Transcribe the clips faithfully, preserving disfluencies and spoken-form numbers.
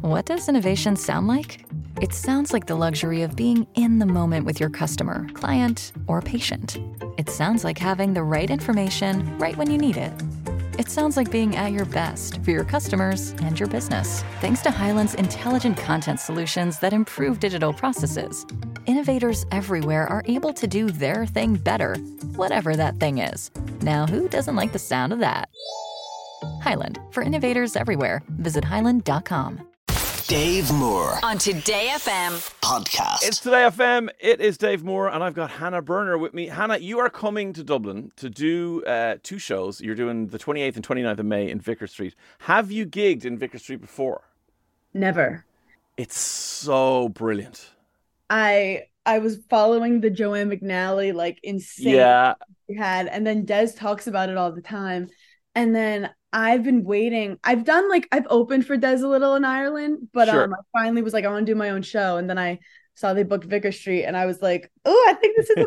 What does innovation sound like? It sounds like the luxury of being in the moment with your customer, client, or patient. It sounds like having the right information right when you need it. It sounds like being at your best for your customers and your business. Thanks to Hyland's intelligent content solutions that improve digital processes, innovators everywhere are able to do their thing better, whatever that thing is. Now, who doesn't like the sound of that? Hyland, for innovators everywhere. Visit hyland dot com. Dave Moore on Today F M podcast. It's Today F M. It is Dave Moore, and I've got Hannah Berner with me. Hannah, you are coming to Dublin to do uh, two shows. You're doing the twenty-eighth and twenty-ninth of May in Vicar Street. Have you gigged in Vicar Street before? Never. It's so brilliant. I I was following the Joanne McNally like insane. Yeah. We had, and then Des talks about it all the time, and then I've been waiting. I've done like I've opened for Des a little in Ireland, but Sure. um, I finally was like, I want to do my own show, and then I saw they booked Vicar Street, and I was like, oh, I think this is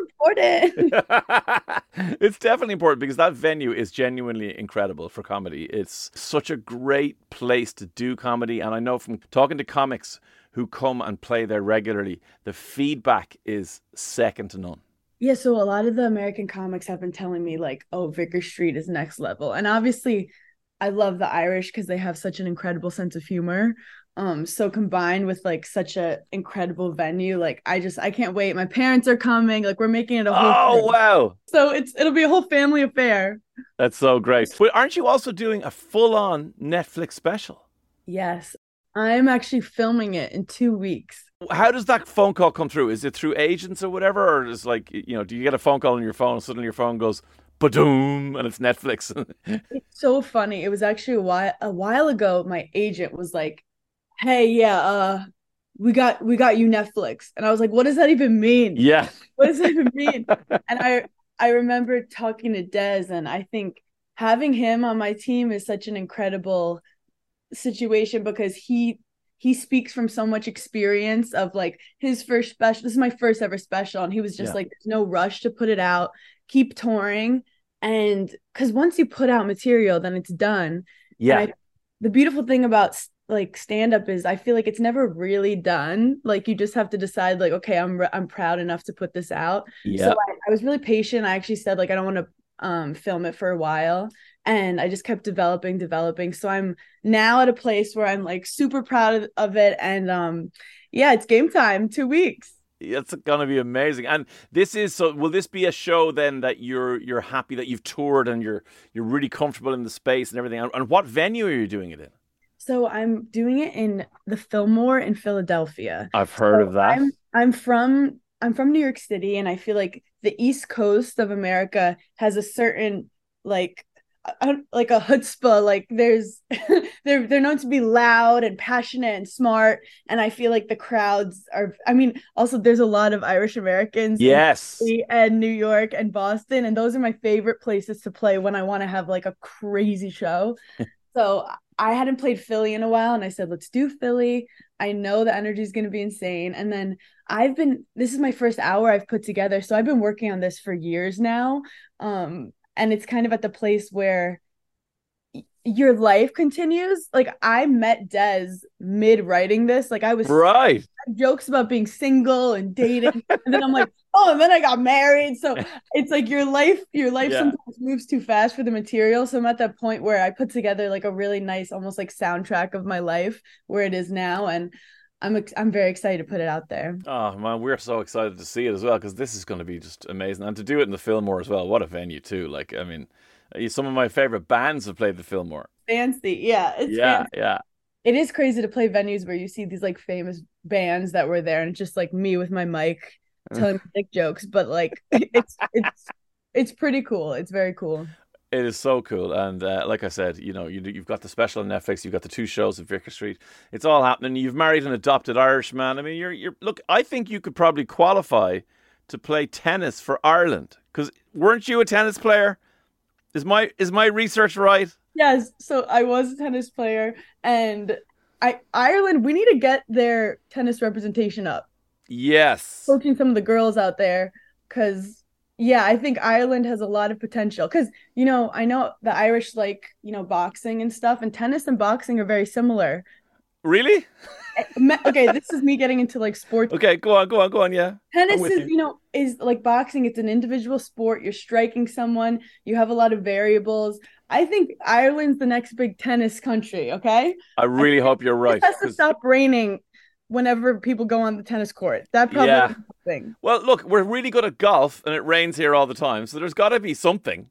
important. It's definitely important because that venue is genuinely incredible for comedy. It's such a great place to do comedy, and I know from talking to comics who come and play there regularly, the feedback is second to none. Yeah, so a lot of the American comics have been telling me like, oh, Vicar Street is next level, and obviously I love the Irish because they have such an incredible sense of humor. Um, so combined with like such a incredible venue, like I just I can't wait. My parents are coming. Like we're making it a whole Oh, thing. wow. So it's it'll be a whole family affair. That's so great. But aren't you also doing a full-on Netflix special? Yes, I'm actually filming it in two weeks. How does that phone call come through? Is it through agents or whatever? Or is like, you know, do you get a phone call on your phone and suddenly your phone goes ba-doom and it's Netflix? It's so funny. It was actually a while a while ago. My agent was like, "Hey, yeah, uh, we got we got you Netflix," and I was like, "What does that even mean? Yeah. What does that even mean?" And I I remember talking to Des, and I think having him on my team is such an incredible situation because he he speaks from so much experience of like his first special. This is my first ever special, and he was just Yeah. like, "There's no rush to put it out. Keep touring." And because once you put out material, then it's done. Yeah. And I, the beautiful thing about like stand-up is I feel like it's never really done. Like you just have to decide like, okay, I'm I'm proud enough to put this out. Yeah. So I, I was really patient. I actually said like I don't want to um film it for a while, and I just kept developing developing so I'm now at a place where I'm like super proud of, of it, and um yeah, it's game time. Two weeks. It's going to be amazing. And this is, so will this be a show then that you're you're happy that you've toured and you're you're really comfortable in the space and everything? And, and what venue are you doing it in? So I'm doing it in the Fillmore in Philadelphia. I've heard So of that. I'm I'm from I'm from New York City, and I feel like the East Coast of America has a certain like a, like a chutzpah. Like there's they're they're known to be loud and passionate and smart, and I feel like the crowds are. I mean, also there's a lot of Irish Americans. Yes. In Philly and New York and Boston, and those are my favorite places to play when I want to have like a crazy show. So I hadn't played Philly in a while, and I said, let's do Philly. I know the energy is going to be insane. And then I've been, this is my first hour I've put together. So I've been working on this for years now. Um, and it's kind of at the place where y- your life continues. Like I met Des mid writing this. Like I was Right. jokes about being single and dating. And then I'm like, oh, and then I got married. So it's like your life, your life Yeah. sometimes moves too fast for the material. So I'm at that point where I put together like a really nice, almost like soundtrack of my life where it is now. And I'm ex- I'm very excited to put it out there. Oh, man, we're so excited to see it as well because this is going to be just amazing. And to do it in the Fillmore as well. What a venue too. Like, I mean, some of my favorite bands have played the Fillmore. Fancy. Yeah. It's Yeah, fancy. yeah. It is crazy to play venues where you see these like famous bands that were there and it's just like me with my mic telling dick jokes, but like it's it's it's pretty cool. It's very cool. It is so cool. And uh, like I said, you know, you, you've got the special on Netflix, you've got the two shows at Vicar Street. It's all happening. You've married an adopted Irishman. I mean, you're, you're, look, I think you could probably qualify to play tennis for Ireland because weren't you a tennis player? Is my, is my research right? Yes. So I was a tennis player, and I Ireland, we need to get their tennis representation up. Yes. Coaching some of the girls out there, because yeah, I think Ireland has a lot of potential because, you know, I know the Irish like, you know, boxing and stuff, and tennis and boxing are very similar. Really? Okay, this is me getting into like sports. Okay, go on, go on, go on. Yeah. Tennis with is, you. you know, is like boxing. It's an individual sport. You're striking someone. You have a lot of variables. I think Ireland's the next big tennis country. Okay. I really hope you're right. It has to 'cause- stop raining whenever people go on the tennis court. That probably Yeah. is something. Well, look, we're really good at golf, and it rains here all the time, so there's got to be something.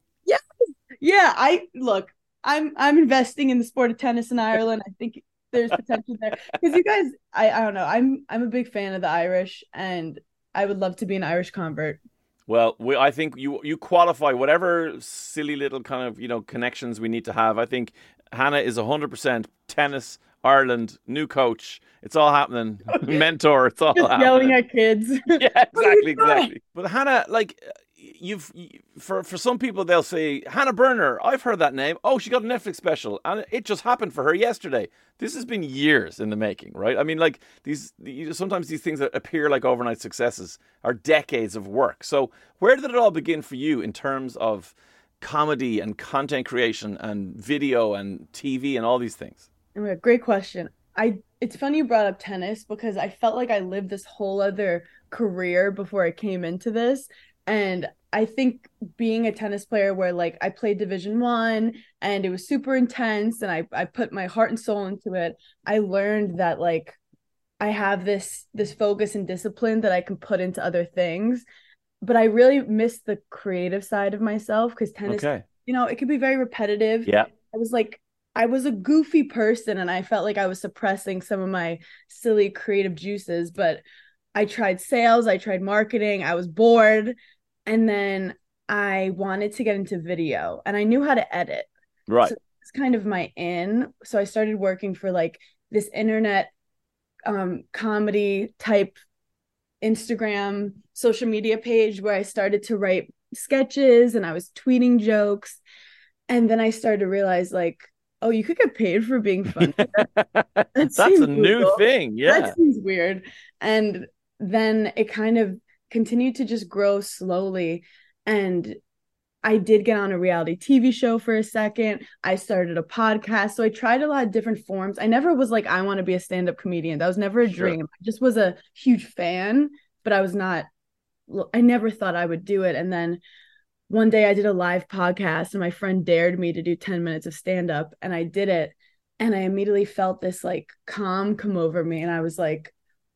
Yeah, I look. I'm I'm investing in the sport of tennis in Ireland. I think there's potential there because you guys. I I don't know. I'm I'm a big fan of the Irish, and I would love to be an Irish convert. Well, we, I think you you qualify whatever silly little kind of you know connections we need to have. I think Hannah is one hundred percent tennis, Ireland, new coach. It's all happening. Mentor. It's all Just happening. yelling at kids. Yeah, exactly, exactly. But Hannah, like, you've for for some people they'll say Hannah Berner. I've heard that name. Oh, she got a Netflix special, and it just happened for her yesterday. This has been years in the making, right? I mean, like these you know, sometimes these things that appear like overnight successes are decades of work. So where did it all begin for you in terms of comedy and content creation and video and T V and all these things? Oh, great question. I it's funny you brought up tennis because I felt like I lived this whole other career before I came into this. And I think being a tennis player where like I played Division One and it was super intense and I, I put my heart and soul into it, I learned that like I have this this focus and discipline that I can put into other things. But I really miss the creative side of myself because tennis, Okay. you know, it can be very repetitive. Yeah. I was like, I was a goofy person and I felt like I was suppressing some of my silly creative juices, but I tried sales, I tried marketing, I was bored. And then I wanted to get into video and I knew how to edit. Right. So it's kind of my in. So I started working for like this internet um, comedy type Instagram social media page where I started to write sketches and I was tweeting jokes. And then I started to realize like, oh, you could get paid for being funny. That, that That's seems a new weird. thing. Yeah. That seems weird. And then it kind of continued to just grow slowly. And I did get on a reality T V show for a second. I started a podcast. So I tried a lot of different forms. I never was like, I want to be a stand-up comedian. That was never a Sure. dream. I just was a huge fan, but I was not, I never thought I would do it. And then one day I did a live podcast and my friend dared me to do ten minutes of stand-up and I did it. And I immediately felt this like calm come over me. And I was like,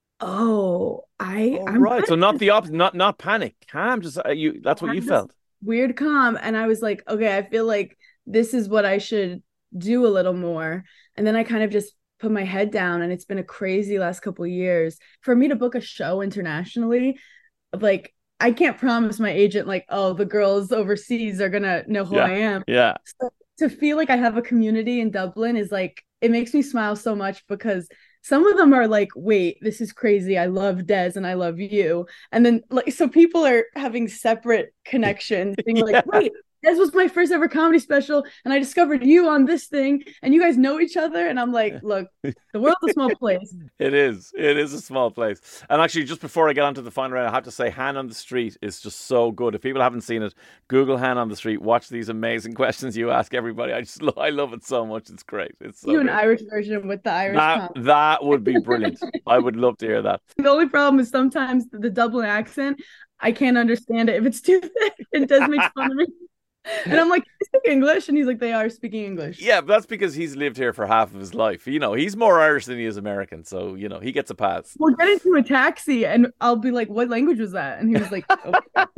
oh, I, Oh, I'm right. So good. not the opposite, not not panic, calm. Just uh, you. That's what I you had this felt. Weird calm. And I was like, okay, I feel like this is what I should do a little more. And then I kind of just put my head down and it's been a crazy last couple of years for me to book a show internationally. Like, I can't promise my agent like, oh, the girls overseas are gonna know who Yeah. I am. Yeah. So to feel like I have a community in Dublin is like, it makes me smile so much because some of them are like, wait, this is crazy. I love Des and I love you. And then like, so people are having separate connections being like, Yeah. wait, Des was my first ever comedy special and I discovered you on this thing and you guys know each other. And I'm like, look, the world's a small place. It is. It is a small place. And actually, just before I get onto the final round, I have to say, Han on the Street is just so good. If people haven't seen it, Google Han on the Street. Watch these amazing questions you ask everybody. I just, lo- I love it so much. It's great. It's so Do an good. Irish version with the Irish That comedy. that would be brilliant. I would love to hear that. The only problem is sometimes the Dublin accent, I can't understand it if it's too thick. It does make fun of me. And I'm like, I speak English. And he's like, they are speaking English. Yeah, but that's because he's lived here for half of his life. You know, he's more Irish than he is American, so you know he gets a pass. We'll get into a taxi and I'll be like, what language was that? And he was like, oh.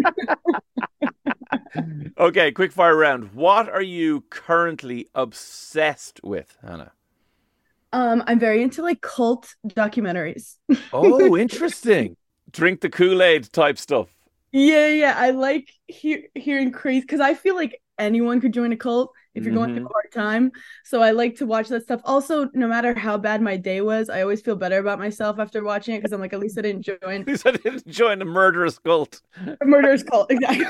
Okay, quick fire round. What are you currently obsessed with, Hannah? um, I'm very into like cult documentaries. Oh, interesting. Drink the Kool-Aid type stuff. Yeah, yeah. I like he- hearing crazy because I feel like anyone could join a cult if you're going through Mhm. a hard time. So I like to watch that stuff. Also, no matter how bad my day was, I always feel better about myself after watching it because I'm like, at least I didn't join He said he didn't join a murderous cult. a murderous cult. Exactly.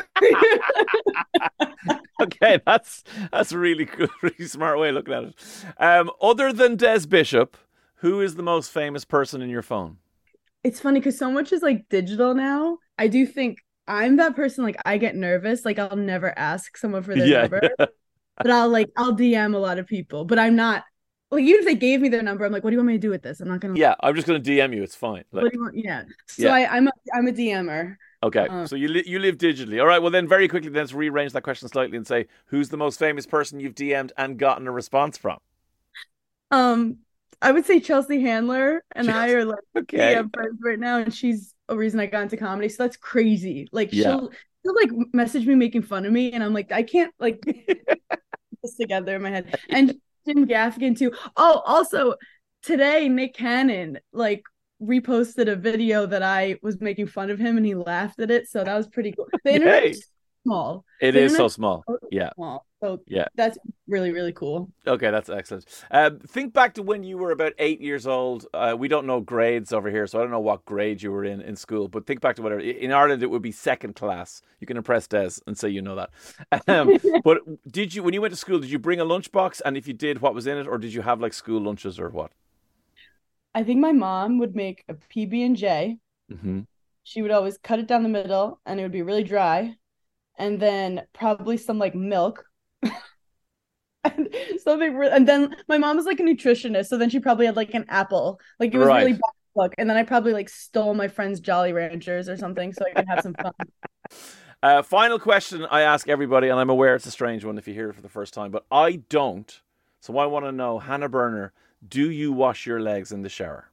Okay, that's that's a really good, really smart way of looking at it. Um, other than Des Bishop, who is the most famous person in your phone? It's funny because so much is like digital now. I do think I'm that person, like I get nervous. Like I'll never ask someone for their Yeah. number, but I'll like I'll D M a lot of people, but I'm not like even if they gave me their number, I'm like, what do you want me to do with this? I'm not gonna. Yeah, I'm just going to D M you. It's fine. Like, What do you want? Yeah. So Yeah. I, I'm a, I'm a D M er. okay, Um, so you li- you live digitally. All right, well then very quickly, then let's rearrange that question slightly and say, who's the most famous person you've D M'd and gotten a response from? Um, I would say Chelsea Handler and I are like Okay. D M friends right now, and she's a reason I got into comedy. So that's crazy. Like Yeah. she'll she'll like message me making fun of me, and I'm like, I can't like put this together in my head. And Jim Gaffigan too. Oh, also today Nick Cannon like reposted a video that I was making fun of him, and he laughed at it. So that was pretty cool. The internet Yay. is small. It The is so internet small. so Yeah. small. So Yeah. that's really really cool. Okay, that's excellent. Um, think back to when you were about eight years old. Uh, we don't know grades over here, so I don't know what grade you were in in school. But think back to whatever. In Ireland, it would be second class. You can impress Des and say you know that. Um, but did you, when you went to school, did you bring a lunchbox? And if you did, what was in it? Or did you have like school lunches or what? I think my mom would make a P B and J. Mm-hmm. She would always cut it down the middle, and it would be really dry, and then probably some like milk. And something re- and then my mom was like a nutritionist, so then she probably had like an apple. Like it was Right. really bad luck. And then I probably like stole my friend's Jolly Ranchers or something so I could have some fun. Uh, final question I ask everybody, and I'm aware it's a strange one if you hear it for the first time, but I don't. So I want to know, Hannah Berner, do you wash your legs in the shower?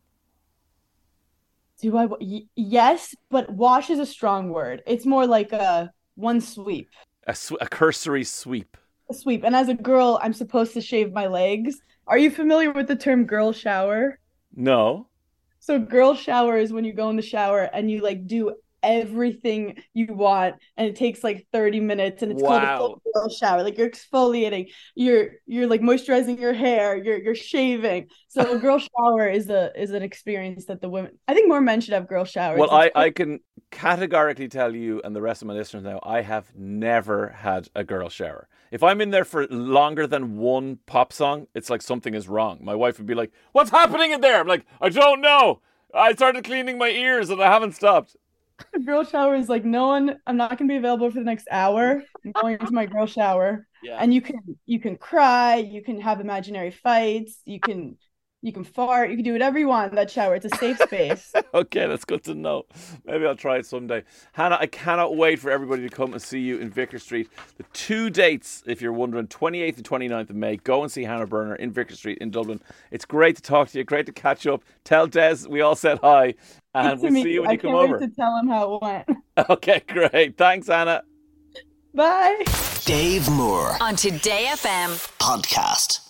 Do I? Y- yes, but wash is a strong word. It's more like a one sweep. A, sw- a cursory sweep. A sweep. And as a girl, I'm supposed to shave my legs. Are you familiar with the term girl shower? No. So girl shower is when you go in the shower and you like do everything you want, and it takes like thirty minutes, and it's Wow. called a full girl shower. Like you're exfoliating, you're you're like moisturizing your hair, you're you're shaving. So a girl shower is a is an experience that the women, I think more men should have girl showers. Well, I, It's- I can categorically tell you and the rest of my listeners now, I have never had a girl shower. If I'm in there for longer than one pop song, it's like something is wrong. My wife would be like, what's happening in there? I'm like, I don't know. I started cleaning my ears and I haven't stopped. a girl shower is like, no one, I'm not gonna be available for the next hour. I'm going into my girl shower. Yeah. And you can you can cry, you can have imaginary fights, you can you can fart, you can do whatever you want in that shower. It's a safe space. Okay, that's good to know. Maybe I'll try it someday. Hannah, I cannot wait for everybody to come and see you in Vicar Street. The two dates, if you're wondering, twenty-eighth and twenty-ninth of May. Go and see Hannah Berner in Vicar Street in Dublin. It's great to talk to you, great to catch up. Tell Des we all said hi, and To we'll me, see you when I you come can't over. wait to tell him how it went. Okay, great. Thanks, Hannah. Bye. Dave Moore On Today F M. podcast.